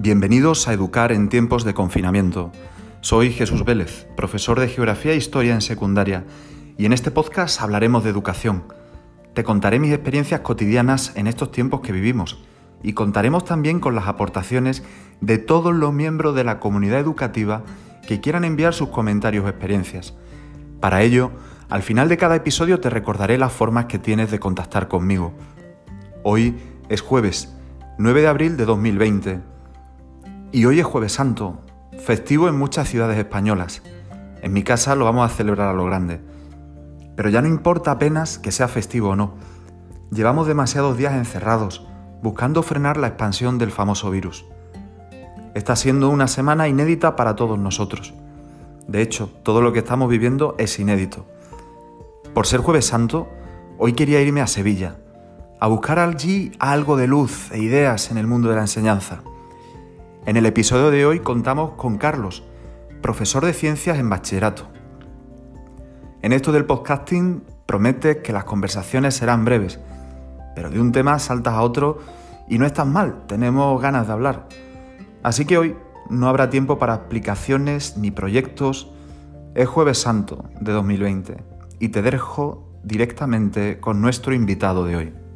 Bienvenidos a Educar en tiempos de confinamiento. Soy Jesús Vélez, profesor de Geografía e Historia en secundaria, y en este podcast hablaremos de educación. Te contaré mis experiencias cotidianas en estos tiempos que vivimos y contaremos también con las aportaciones de todos los miembros de la comunidad educativa que quieran enviar sus comentarios o experiencias. Para ello, al final de cada episodio te recordaré las formas que tienes de contactar conmigo. Hoy es jueves, 9 de abril de 2020. Y hoy es Jueves Santo, festivo en muchas ciudades españolas. En mi casa lo vamos a celebrar a lo grande. Pero ya no importa apenas que sea festivo o no. Llevamos demasiados días encerrados, buscando frenar la expansión del famoso virus. Está siendo una semana inédita para todos nosotros. De hecho, todo lo que estamos viviendo es inédito. Por ser Jueves Santo, hoy quería irme a Sevilla, a buscar allí algo de luz e ideas en el mundo de la enseñanza. En el episodio de hoy contamos con Carlos, profesor de ciencias en bachillerato. En esto del podcasting prometes que las conversaciones serán breves, pero de un tema saltas a otro y no estás mal, tenemos ganas de hablar. Así que hoy no habrá tiempo para explicaciones ni proyectos. Es Jueves Santo de 2020 y te dejo directamente con nuestro invitado de hoy.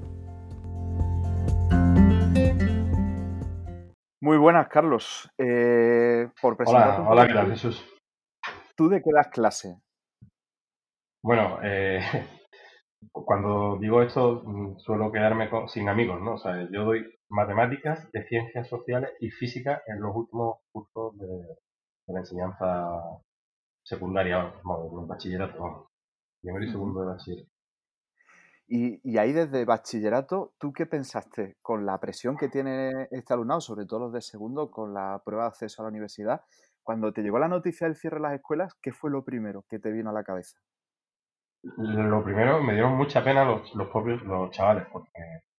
Muy buenas, Carlos. Por presentarte Hola, ¿qué tal, Jesús? ¿Tú de qué das clase? Bueno, cuando digo esto suelo quedarme sin amigos, ¿no? O sea, yo doy matemáticas, de ciencias sociales y física en los últimos cursos de la enseñanza secundaria, vamos, en bachillerato, vamos, primero y segundo de bachillerato. Y ahí desde bachillerato, ¿tú qué pensaste con la presión que tiene este alumnado, sobre todo los de segundo, con la prueba de acceso a la universidad? Cuando te llegó la noticia del cierre de las escuelas, ¿qué fue lo primero que te vino a la cabeza? Lo primero, me dieron mucha pena los chavales, porque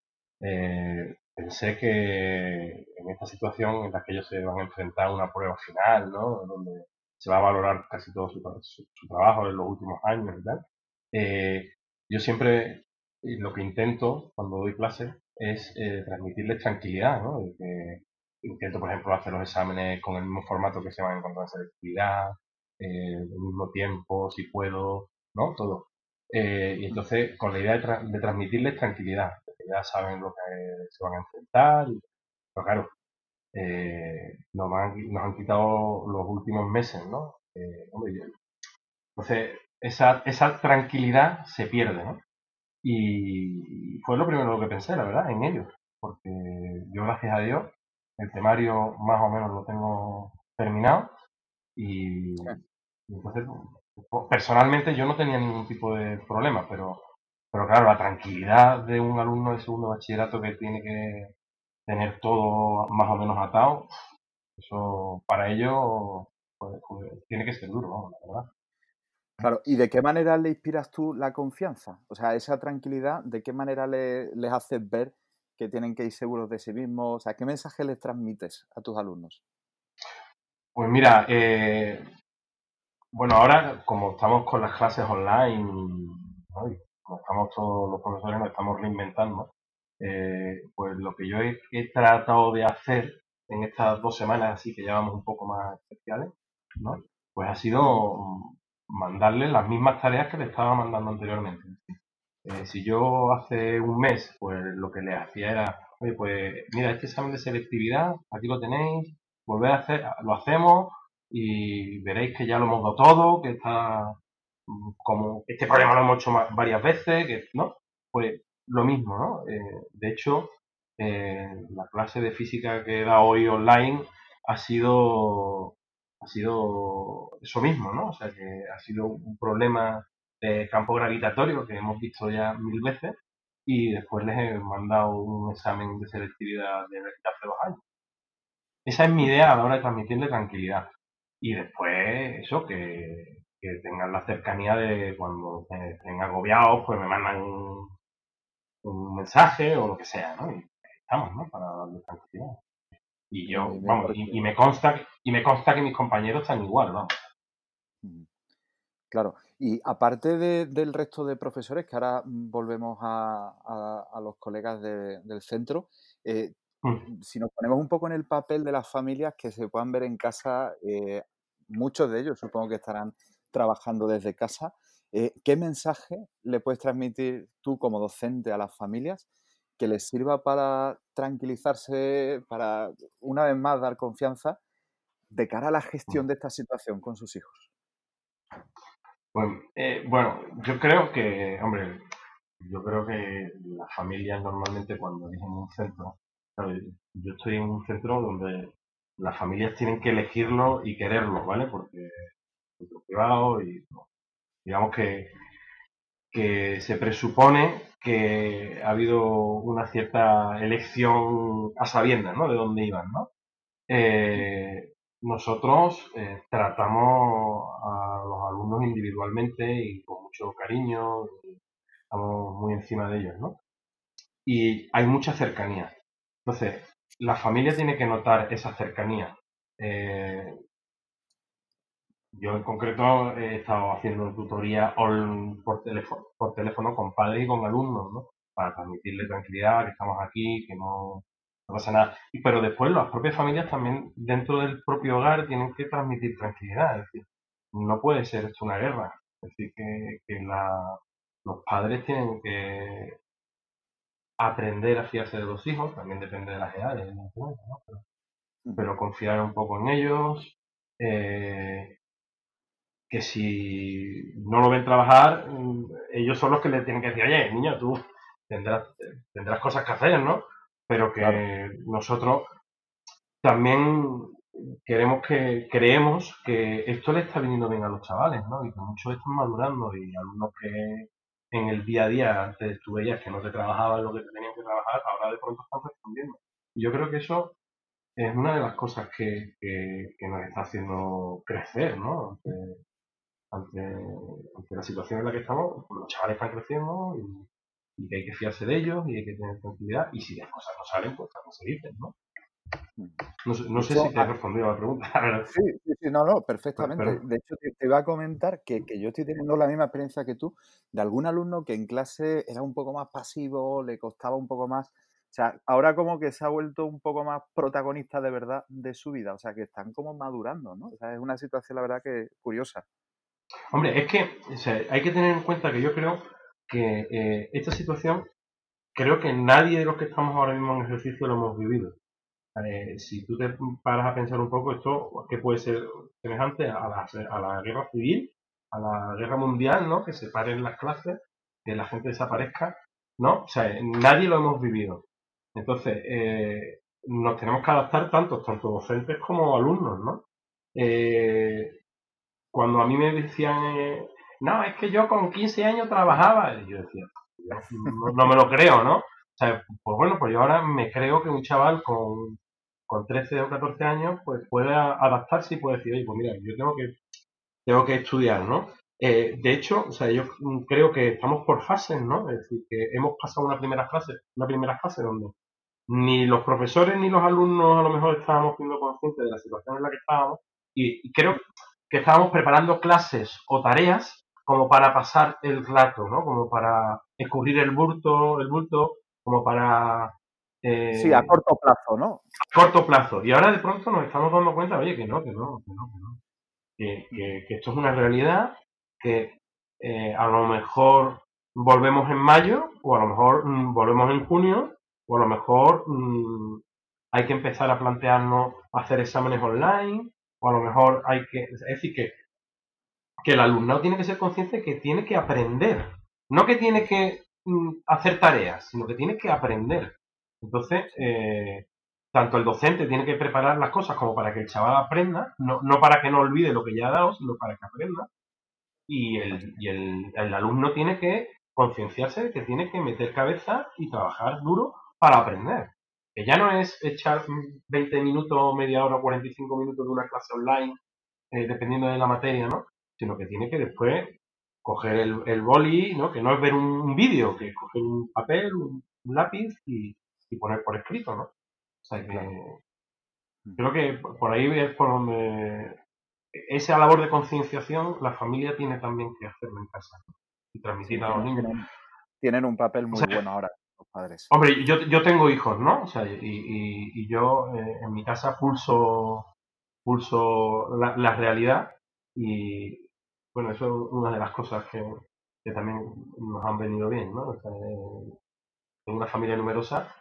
pensé que en esta situación en la que ellos se van a enfrentar a una prueba final, ¿no? Donde se va a valorar casi todo su trabajo en los últimos años y tal. Yo siempre lo que intento cuando doy clases es transmitirles tranquilidad, ¿no? De que intento, por ejemplo, hacer los exámenes con el mismo formato que se van a encontrar en selectividad, el mismo tiempo, si puedo, ¿no? Todo. Y entonces, con la idea de transmitirles tranquilidad, que ya saben lo que se van a enfrentar. Pero claro, nos han quitado los últimos meses, ¿no? Hombre, entonces, esa tranquilidad se pierde, ¿no? Y fue lo primero lo que pensé, la verdad, en ellos. Porque yo, gracias a Dios, el temario más o menos lo tengo terminado. Y entonces, pues, personalmente yo no tenía ningún tipo de problema, pero claro, la tranquilidad de un alumno de segundo bachillerato que tiene que tener todo más o menos atado, eso para ellos pues, tiene que ser duro, ¿no? La verdad. Claro, ¿y de qué manera le inspiras tú la confianza? O sea, esa tranquilidad, ¿de qué manera les haces ver que tienen que ir seguros de sí mismos? O sea, ¿qué mensaje les transmites a tus alumnos? Pues mira, bueno, ahora como estamos con las clases online, ¿no? Y como estamos todos los profesores, nos estamos reinventando, pues lo que yo he tratado de hacer en estas 2 semanas, así que llevamos un poco más especiales, ¿no? Pues ha sido mandarles las mismas tareas que le estaba mandando anteriormente. Si yo hace un mes, pues lo que les hacía era, oye, pues mira, este examen de selectividad, aquí lo tenéis, volver a hacer, lo hacemos y veréis que ya lo hemos dado todo, que está como este problema lo hemos hecho varias veces, que no, pues lo mismo, ¿no? De hecho, la clase de física que he dado hoy online ha sido ha sido eso mismo, ¿no? O sea que ha sido un problema de campo gravitatorio que hemos visto ya 1000 veces y después les he mandado un examen de selectividad de hace 2 años. Esa es mi idea a la hora de transmitirle tranquilidad. Y después eso, que tengan la cercanía de cuando estén agobiados, pues me mandan un mensaje o lo que sea, ¿no? Y estamos, ¿no? Para darle tranquilidad. Y yo, Muy bien, vamos, porque... y me consta que mis compañeros están igual, vamos. Claro, y aparte del resto de profesores, que ahora volvemos a los colegas del centro, Mm, si nos ponemos un poco en el papel de las familias que se puedan ver en casa, muchos de ellos supongo que estarán trabajando desde casa. ¿Qué mensaje le puedes transmitir tú como docente a las familias que les sirva para tranquilizarse, para una vez más dar confianza de cara a la gestión mm. de esta situación con sus hijos? Pues, bueno, yo creo que, hombre, yo creo que las familias normalmente cuando eligen un centro, ¿sabes? Yo estoy en un centro donde las familias tienen que elegirlo y quererlo, ¿vale? Porque es un centro privado y no, digamos que se presupone que ha habido una cierta elección a sabiendas, ¿no? De dónde iban, ¿no? Eh, nosotros tratamos a los alumnos individualmente y con mucho cariño, y estamos muy encima de ellos, ¿no? Y hay mucha cercanía. Entonces, la familia tiene que notar esa cercanía. Eh, yo en concreto he estado haciendo tutoría por teléfono con padres y con alumnos, ¿no? Para transmitirle tranquilidad, que estamos aquí, que no pasa nada. Pero después las propias familias también dentro del propio hogar tienen que transmitir tranquilidad. Es decir, no puede ser esto una guerra. Es decir, los padres tienen que aprender a fiarse de los hijos, también depende de las edades, evidentemente, ¿no? Pero confiar un poco en ellos, eh, que si no lo ven trabajar, ellos son los que le tienen que decir, oye, niño, tú tendrás, tendrás cosas que hacer, ¿no? Pero Claro. que nosotros también creemos que esto le está viniendo bien a los chavales, ¿no? Y que muchos están madurando y algunos que en el día a día antes tú veías que no te trabajaban lo que te tenían que trabajar, ahora de pronto están respondiendo. Y yo creo que eso es una de las cosas que nos está haciendo crecer, ¿no? Ante, ante la situación en la que estamos, pues los chavales están creciendo y que hay que fiarse de ellos y hay que tener tranquilidad. Y si las cosas no salen, pues también se dicen, ¿no? No sé De hecho, si te he respondido a la pregunta, la verdad. sí, sí, sí, no, no, perfectamente. Pero, De hecho, te iba a comentar que yo estoy teniendo la misma experiencia que tú, de algún alumno que en clase era un poco más pasivo, le costaba un poco más. O sea, ahora como que se ha vuelto un poco más protagonista de verdad de su vida. O sea, que están como madurando, ¿no? O sea, es una situación, la verdad, que curiosa. hombre, es que o sea, hay que tener en cuenta que yo creo que esta situación, creo que nadie de los que estamos ahora mismo en ejercicio lo hemos vivido. Si tú te paras a pensar un poco esto, que puede ser semejante a la guerra civil, a la guerra mundial, ¿no? Que se paren las clases, que la gente desaparezca, ¿no? O sea, nadie lo hemos vivido. Entonces, nos tenemos que adaptar tanto docentes como alumnos, ¿no? Eh, cuando a mí me decían, no, es que yo con 15 años trabajaba, y yo decía, yo no me lo creo, ¿no? O sea, pues bueno, pues yo ahora me creo que un chaval con 13 o 14 años, pues puede adaptarse y puede decir, oye, pues mira, yo tengo que estudiar, ¿no? De hecho, o sea, yo creo que estamos por fases, ¿no? Es decir, que hemos pasado una primera fase donde ni los profesores ni los alumnos a lo mejor estábamos siendo conscientes de la situación en la que estábamos y creo que estábamos preparando clases o tareas como para pasar el rato, ¿no? Como para escurrir el bulto, como para Sí, a eh, corto plazo, ¿no? corto plazo. Y ahora de pronto nos estamos dando cuenta, oye, que esto es una realidad, que a lo mejor volvemos en mayo, o a lo mejor volvemos en junio, o a lo mejor hay que empezar a plantearnos hacer exámenes online, o a lo mejor hay que, es decir, que el alumnado tiene que ser consciente que tiene que aprender, no que tiene que hacer tareas, sino que tiene que aprender. Entonces, Sí, tanto el docente tiene que preparar las cosas como para que el chaval aprenda, no para que no olvide lo que ya ha dado, sino para que aprenda. así El alumno tiene que concienciarse de que tiene que meter cabeza y trabajar duro para aprender. Que ya no es echar 20 minutos, media hora, 45 minutos de una clase online, dependiendo de la materia, ¿no? Sino que tiene que después coger el boli, ¿no? Que no es ver un vídeo, que es coger un papel, un lápiz y poner por escrito, ¿no? O sea claro. que creo que por ahí es por donde esa labor de concienciación la familia tiene también que hacerla en casa, ¿no? Y Sí, transmitir a los tienen, niños. tienen, tienen un papel O muy sea, bueno ahora. padres. Hombre, yo tengo hijos, ¿no? O sea, y yo en mi casa pulso la realidad y, bueno, eso es una de las cosas que también nos han venido bien, ¿no? O sea, en una familia numerosa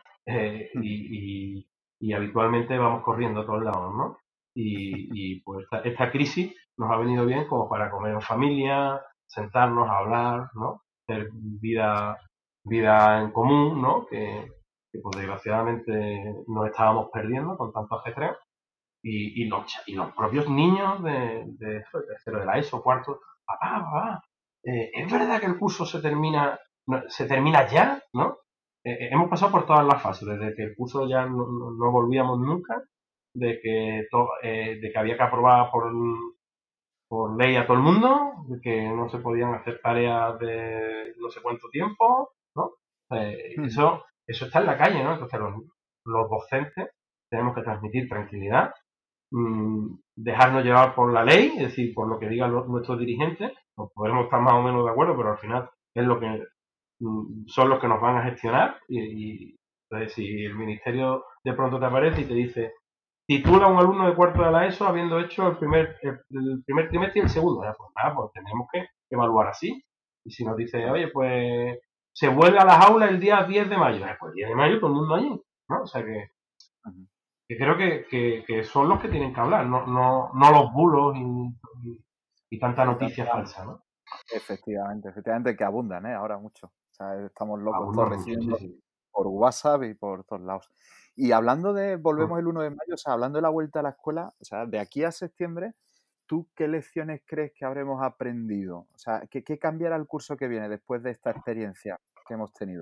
y habitualmente vamos corriendo a todos lados, ¿no? Pues esta crisis nos ha venido bien como para comer en familia, sentarnos a hablar, ¿no? Hacer vida en común, ¿no? Que pues desgraciadamente nos estábamos perdiendo con tanto ajetreo y los propios niños de tercero de la ESO, cuarto, papá, es verdad que el curso se termina ya, ¿no? Hemos pasado por todas las fases, desde que el curso ya no volvíamos nunca, de que había que aprobar por ley a todo el mundo, de que no se podían hacer tareas de no sé cuánto tiempo, ¿no? Eso está en la calle, ¿no? Entonces los docentes tenemos que transmitir tranquilidad, dejarnos llevar por la ley, es decir, por lo que digan nuestros dirigentes, nos podemos estar más o menos de acuerdo, pero al final es lo que son los que nos van a gestionar entonces si el ministerio de pronto te aparece y te dice titula a un alumno de cuarto de la ESO habiendo hecho el primer trimestre y el segundo, pues nada, pues tenemos que evaluar así. Y si nos dice, oye, pues se vuelve a las aulas el día 10 de mayo, pues el 10 de mayo todo el mundo allí, ¿no? O sea que creo que son los que tienen que hablar, no los bulos y tanta noticia falsa, ¿no? Efectivamente, que abundan, ahora mucho. O sea, estamos locos todos Abundan mucho, sí, recibiendo sí. por WhatsApp y por todos lados. Y volvemos el 1 de mayo, o sea, hablando de la vuelta a la escuela, o sea, de aquí a septiembre, ¿tú qué lecciones crees que habremos aprendido? O sea, ¿qué cambiará el curso que viene después de esta experiencia que hemos tenido?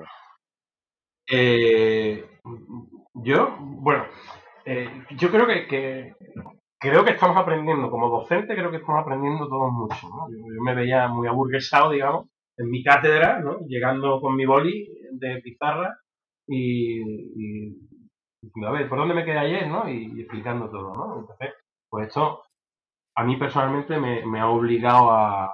Bueno, yo creo que estamos aprendiendo, como docente, creo que estamos aprendiendo todos mucho, ¿no? Yo me veía muy aburguesado, digamos, en mi cátedra, ¿no? Llegando con mi boli de pizarra y diciendo, a ver, ¿por dónde me quedé ayer, no? Y explicando todo, ¿no? Entonces, pues esto a mí personalmente me ha obligado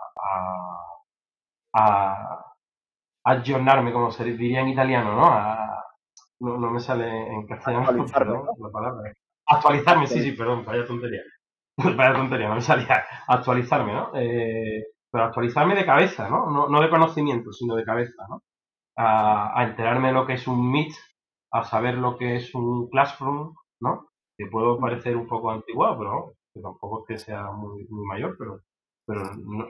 a aggiornarme, como se diría en italiano, ¿no? No me sale en castellano, Actualizarme, perdón, ¿no? la palabra. Actualizarme, sí, Actualiz- sí, perdón, vaya tontería. Vaya tontería, no me salía. Actualizarme, ¿no? Pero actualizarme de cabeza, ¿no? No de conocimiento, sino de cabeza, ¿no? A enterarme de lo que es un Meet, a saber lo que es un Classroom, ¿no? Que puedo parecer un poco antiguado, pero no, que tampoco es que sea muy mayor, pero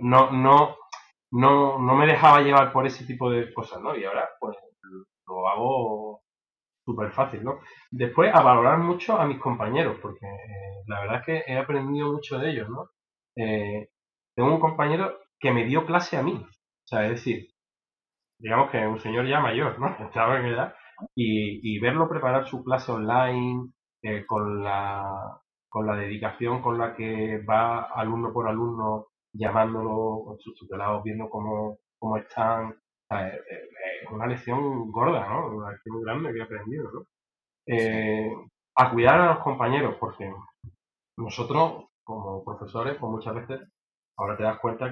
no me dejaba llevar por ese tipo de cosas, ¿no? Y ahora, pues, lo hago súper fácil, ¿no? Después, a valorar mucho a mis compañeros, porque la verdad es que he aprendido mucho de ellos, ¿no? Tengo un compañero que me dio clase a mí, o sea, es decir, digamos que un señor ya mayor, ¿no? Estaba en edad, y verlo preparar su clase online, con la dedicación con la que va alumno por alumno, llamándolo con sus tutelados, viendo cómo están, o sea, es una lección gorda, ¿no? Una lección grande que he aprendido, ¿no? Sí. Eh, a cuidar a los compañeros, porque nosotros, como profesores, pues muchas veces ahora te das cuenta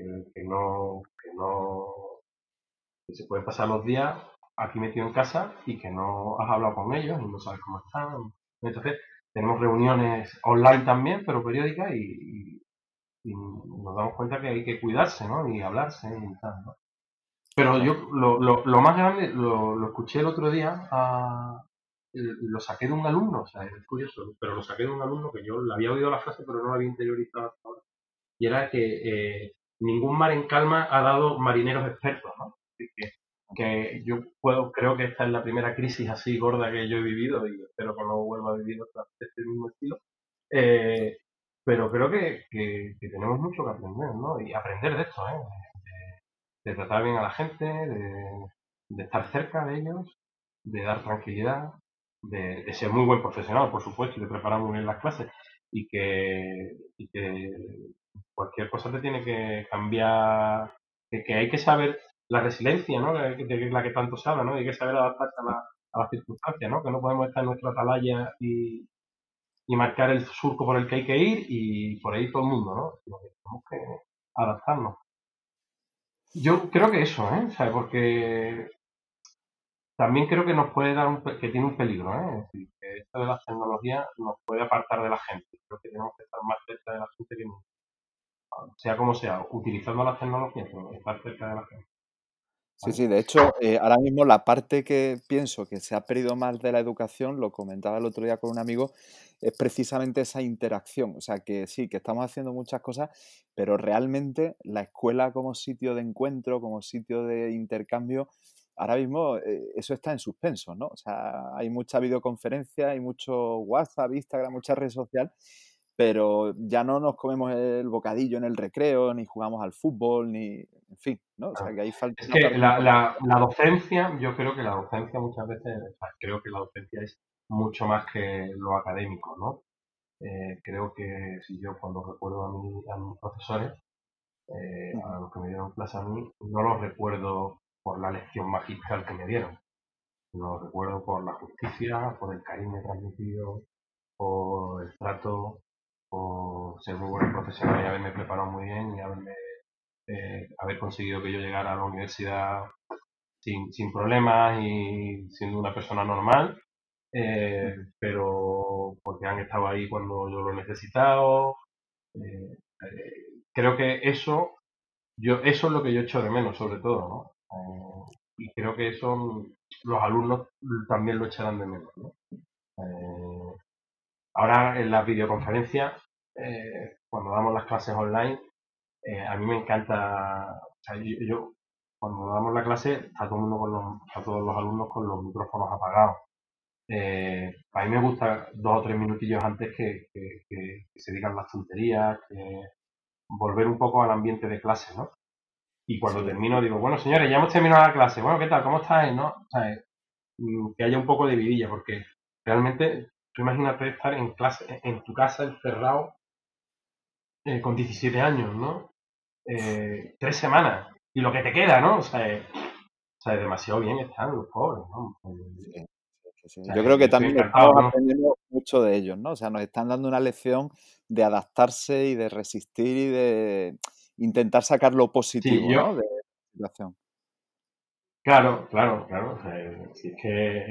que se pueden pasar los días aquí metido en casa y que no has hablado con ellos y no sabes cómo están. Entonces, tenemos reuniones online también, pero periódicas, y nos damos cuenta que hay que cuidarse, ¿no? Y hablarse y tal, ¿no? Pero Claro. yo lo más grande lo escuché el otro día, lo saqué de un alumno, o sea, es curioso, pero lo saqué de un alumno que yo le había oído la frase, pero no la había interiorizado hasta ahora. Y era que ningún mar en calma ha dado marineros expertos, ¿no? Así que yo creo que esta es la primera crisis así gorda que yo he vivido y espero que no vuelva a vivir otra de este mismo estilo. Eh, pero creo que tenemos mucho que aprender, ¿no? Y aprender de esto, ¿eh? De tratar bien a la gente, de estar cerca de ellos, de dar tranquilidad, de ser muy buen profesional, por supuesto, y de preparar muy bien las clases, y que cualquier cosa te tiene que cambiar, que hay que saber la resiliencia, ¿no? De la que tanto se habla, ¿no? Hay que saber adaptarse a las circunstancias, ¿no? Que no podemos estar en nuestra atalaya y marcar el surco por el que hay que ir y por ahí todo el mundo, ¿no? Sino que tenemos que adaptarnos. Yo creo que eso, ¿eh? O sea, porque también creo que nos puede dar que tiene un peligro, ¿eh? Es decir, que esto de las tecnologías nos puede apartar de la gente. Creo que tenemos que estar más cerca de la gente que nunca. Sea como sea, utilizando las tecnologías, pero estar cerca de la gente. Sí, ¿Vale? sí, de hecho, ahora mismo la parte que pienso que se ha perdido más de la educación, lo comentaba el otro día con un amigo, es precisamente esa interacción. O sea, que sí, que estamos haciendo muchas cosas, pero realmente la escuela como sitio de encuentro, como sitio de intercambio, ahora mismo eso está en suspenso, ¿no? O sea, hay mucha videoconferencia, hay mucho WhatsApp, Instagram, mucha red social, pero ya no nos comemos el bocadillo en el recreo, ni jugamos al fútbol, ni, en fin, ¿no? O sea, que ahí falta Es una que parte importante. la docencia, yo creo que la docencia muchas veces, o sea, creo que la docencia es mucho más que lo académico, ¿no? Creo que si yo cuando recuerdo a mis profesores, Ujú. a los que me dieron clase a mí, no los recuerdo por la lección magistral que me dieron, los recuerdo por la justicia, por el cariño transmitido, por el trato, por ser muy buen profesional y haberme preparado muy bien y haber conseguido que yo llegara a la universidad sin problemas y siendo una persona normal, pero porque han estado ahí cuando yo lo he necesitado. Creo que eso es lo que yo echo de menos, sobre todo, ¿no? Y creo que eso los alumnos también lo echarán de menos, ¿no? Ahora en las videoconferencias, cuando damos las clases online, a mí me encanta, o sea, cuando damos la clase está todo el mundo está todos los alumnos con los micrófonos apagados. A mí me gusta 2 o 3 minutillos antes que se digan las tonterías, que volver un poco al ambiente de clase, ¿no? Y cuando Sí, termino digo, bueno, señores, ya hemos terminado la clase, bueno, ¿qué tal? ¿Cómo estáis? ¿No? O sea, que haya un poco de vidilla, porque realmente tú imagínate estar en clase, en tu casa encerrado con 17 años, ¿no? 3 semanas. Y lo que te queda, ¿no? O sea, demasiado bien están los pobres, ¿no? sí, sí, sí. O sea, Yo creo yo que estoy también encantado, estamos ¿no? aprendiendo mucho de ellos, ¿no? O sea, nos están dando una lección de adaptarse y de resistir y de intentar sacar lo Sí, positivo, yo, ¿no? De la situación. claro, claro, claro. O sea, si es que,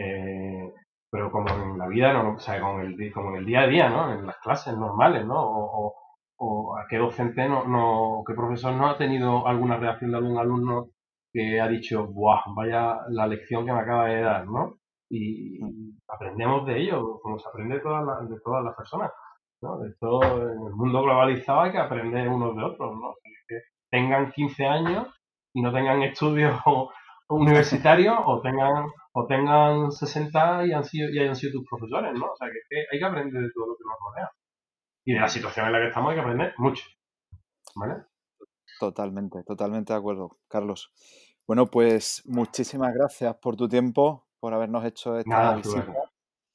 pero como en la vida, no, o sea, como en el día a día, ¿no? En las clases normales, ¿no? O a qué docente qué profesor no ha tenido alguna reacción de algún alumno que ha dicho, ¡buah! Vaya la lección que me acaba de dar, ¿no? Mm. Y aprendemos de ello, como se aprende de todas las personas, ¿no? De todo, en el mundo globalizado hay que aprender unos de otros, ¿no? Que tengan 15 años y no tengan estudios universitarios o tengan 60 y hayan sido tus profesores, ¿no? O sea, que es que hay que aprender de todo lo que nos rodea. Y de la situación en la que estamos hay que aprender mucho, ¿vale? Totalmente, totalmente de acuerdo, Carlos. Bueno, pues muchísimas gracias por tu tiempo, por habernos hecho esta Nada, visita Zulema.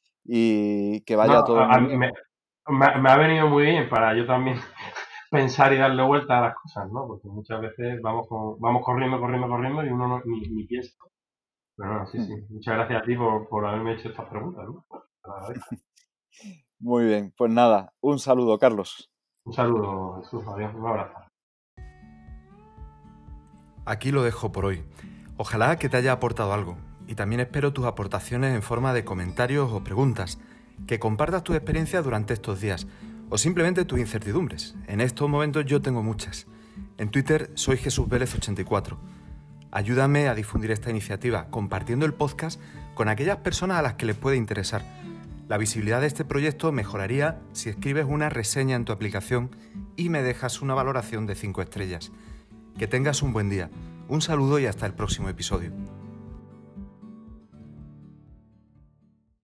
y que No, vaya todo muy bien. me ha venido muy bien para yo también pensar y darle vuelta a las cosas, ¿no? Porque muchas veces vamos corriendo, corriendo, corriendo y uno ni piensa. Pero no, sí, sí. Muchas gracias a ti por haberme hecho estas preguntas, ¿no? Te lo agradezco. Muy bien, pues nada, un saludo, Carlos. Un saludo, Jesús. Adiós, un abrazo. Aquí lo dejo por hoy. Ojalá que te haya aportado algo y también espero tus aportaciones en forma de comentarios o preguntas, que compartas tu experiencia durante estos días o simplemente tus incertidumbres. En estos momentos yo tengo muchas. En Twitter soy Jesús Vélez 84. Ayúdame a difundir esta iniciativa compartiendo el podcast con aquellas personas a las que les puede interesar. La visibilidad de este proyecto mejoraría si escribes una reseña en tu aplicación y me dejas una valoración de 5 estrellas. Que tengas un buen día. Un saludo y hasta el próximo episodio.